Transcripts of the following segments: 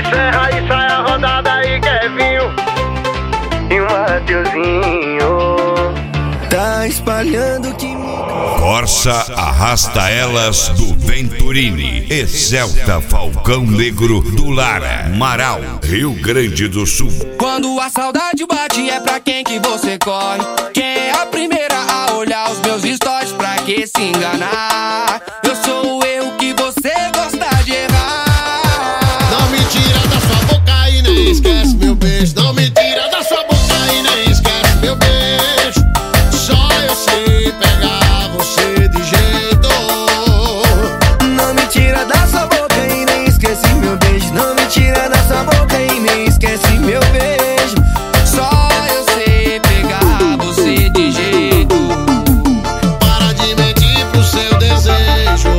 Isso é Raíssa, é a rodada e Kevinho e o Mateuzinho. Tá espalhando que Corsa arrasta elas do Venturini, Excelta Falcão Negro do Lara, Marau, Rio Grande do Sul. Quando a saudade bate é pra quem que você corre? Quem é a primeira a olhar os meus stories? Pra que se enganar? Eu sou o erro que você gosta de errar. Não me tira da sua boca e nem esquece meu beijo. Não me tira da sua boca e nem esquece meu beijo. Só eu sei pegar você de jeito. não me tira da sua boca e nem esquece meu beijo. Não me tira da sua boca e nem esquece meu beijo. Só eu sei pegar você de jeito. Para de mentir pro seu desejo.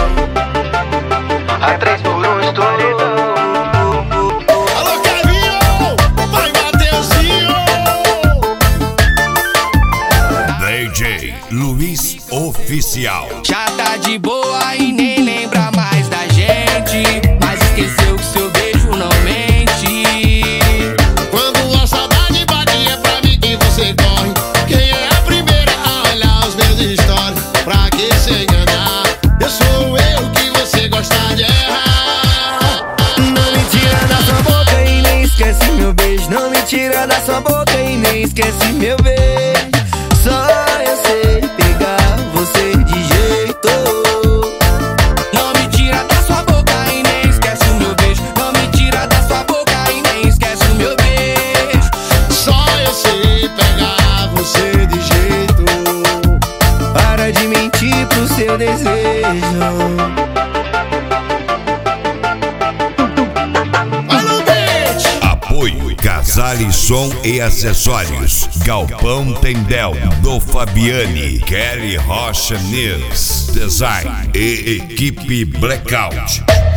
A 3 por 1 estourou. Alô, Kevinho! Vai, Mateuzinho! DJ Luiz Oficial. Já tá de boa e nem lembra mais da gente, mas esqueceu que seu beijo não mente. Quando a saudade bate é pra mim que você corre. Quem é a primeira a olhar os meus stories? Pra que se enganar? Eu sou eu que você gosta de errar. Não me tira da sua boca e nem esquece meu beijo. Não me tira da sua boca e nem esquece meu beijo. Só eu sei pegar você de jeito. Não me tira da sua boca e nem esquece o meu beijo. Não me tira da sua boca e nem esquece o meu beijo. Só eu sei pegar você de jeito. Para de mentir pro seu desejo. Alô, bitch! Apoio Casale Som e Acessórios, Galpão Tendel, do Fabiani, Kelly Rocha News, Design e Equipe Blackout.